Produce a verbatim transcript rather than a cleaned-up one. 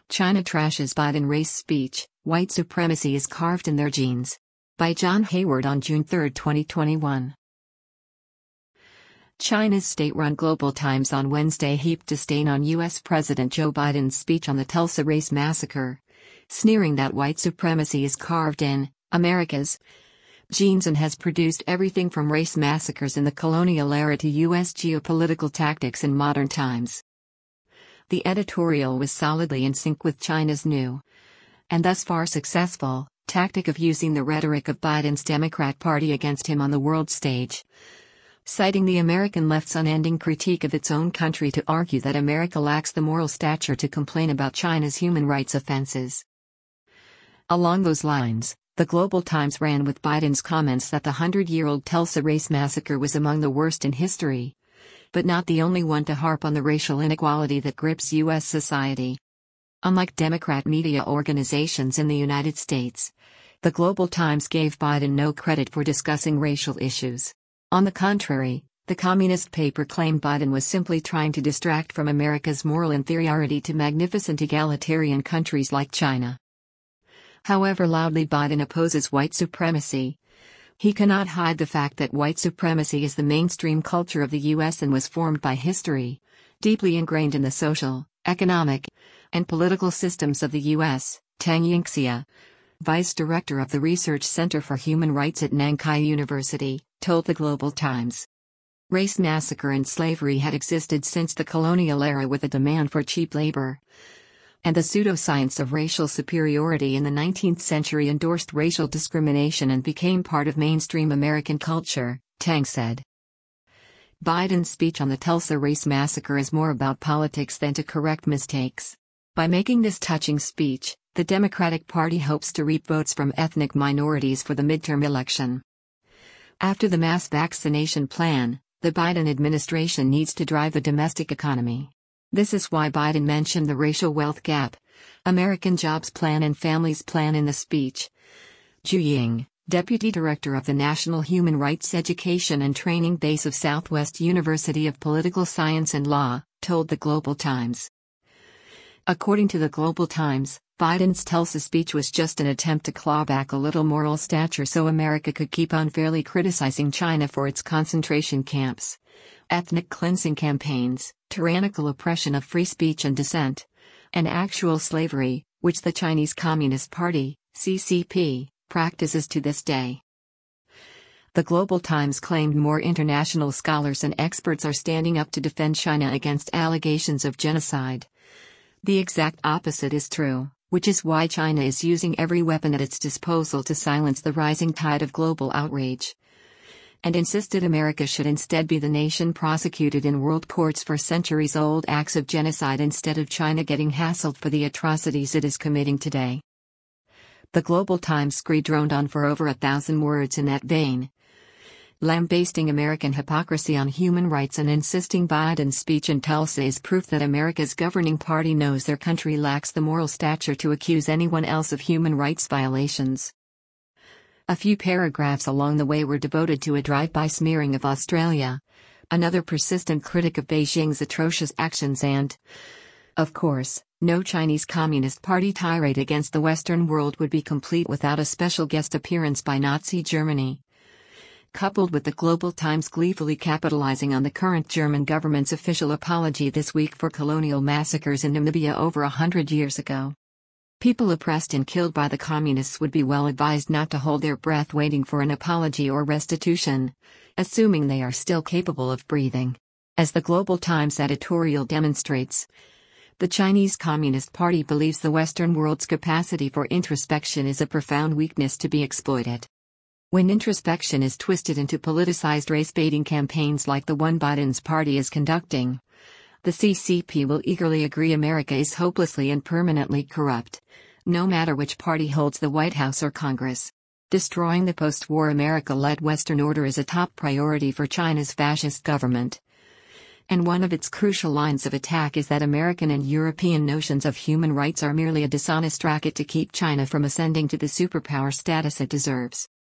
China trashes Biden race speech, white supremacy is carved in their genes. By John Hayward on June third, twenty twenty-one. China's state-run Global Times on Wednesday heaped disdain on U S President Joe Biden's speech on the Tulsa race massacre, sneering that white supremacy is carved in America's genes and has produced everything from race massacres in the colonial era to U S geopolitical tactics in modern times. The editorial was solidly in sync with China's new, and thus far successful, tactic of using the rhetoric of Biden's Democrat Party against him on the world stage, citing the American left's unending critique of its own country to argue that America lacks the moral stature to complain about China's human rights offenses. Along those lines, the Global Times ran with Biden's comments that the hundred-year-old Tulsa race massacre was among the worst in history, but not the only one to harp on the racial inequality that grips U S society. Unlike Democrat media organizations in the United States, the Global Times gave Biden no credit for discussing racial issues. On the contrary, the communist paper claimed Biden was simply trying to distract from America's moral inferiority to magnificent egalitarian countries like China. However loudly Biden opposes white supremacy, he cannot hide the fact that white supremacy is the mainstream culture of the U S and was formed by history, deeply ingrained in the social, economic, and political systems of the U S, Tang Yingxia, vice director of the Research Center for Human Rights at Nankai University, told the Global Times. Race massacre and slavery had existed since the colonial era with a demand for cheap labor, and the pseudoscience of racial superiority in the nineteenth century endorsed racial discrimination and became part of mainstream American culture, Tang said. Biden's speech on the Tulsa race massacre is more about politics than to correct mistakes. By making this touching speech, the Democratic Party hopes to reap votes from ethnic minorities for the midterm election. After the mass vaccination plan, the Biden administration needs to drive the domestic economy. This is why Biden mentioned the racial wealth gap, American Jobs Plan and Families Plan in the speech. Zhu Ying, deputy director of the National Human Rights Education and Training Base of Southwest University of Political Science and Law, told the Global Times. According to the Global Times, Biden's Tulsa speech was just an attempt to claw back a little moral stature so America could keep unfairly criticizing China for its concentration camps, ethnic cleansing campaigns, tyrannical oppression of free speech and dissent, and actual slavery, which the Chinese Communist Party, C C P, practices to this day. The Global Times claimed more international scholars and experts are standing up to defend China against allegations of genocide. The exact opposite is true, which is why China is using every weapon at its disposal to silence the rising tide of global outrage, and insisted America should instead be the nation prosecuted in world courts for centuries-old acts of genocide instead of China getting hassled for the atrocities it is committing today. The Global Times screed droned on for over a thousand words in that vein, lambasting American hypocrisy on human rights and insisting Biden's speech in Tulsa is proof that America's governing party knows their country lacks the moral stature to accuse anyone else of human rights violations. A few paragraphs along the way were devoted to a drive-by smearing of Australia, another persistent critic of Beijing's atrocious actions and, of course, no Chinese Communist Party tirade against the Western world would be complete without a special guest appearance by Nazi Germany. Coupled with the Global Times gleefully capitalizing on the current German government's official apology this week for colonial massacres in Namibia over a hundred years ago. People oppressed and killed by the communists would be well advised not to hold their breath waiting for an apology or restitution, assuming they are still capable of breathing. As the Global Times editorial demonstrates, the Chinese Communist Party believes the Western world's capacity for introspection is a profound weakness to be exploited. When introspection is twisted into politicized race-baiting campaigns like the one Biden's party is conducting, the C C P will eagerly agree America is hopelessly and permanently corrupt, no matter which party holds the White House or Congress. Destroying the post-war America-led Western order is a top priority for China's fascist government. And one of its crucial lines of attack is that American and European notions of human rights are merely a dishonest racket to keep China from ascending to the superpower status it deserves.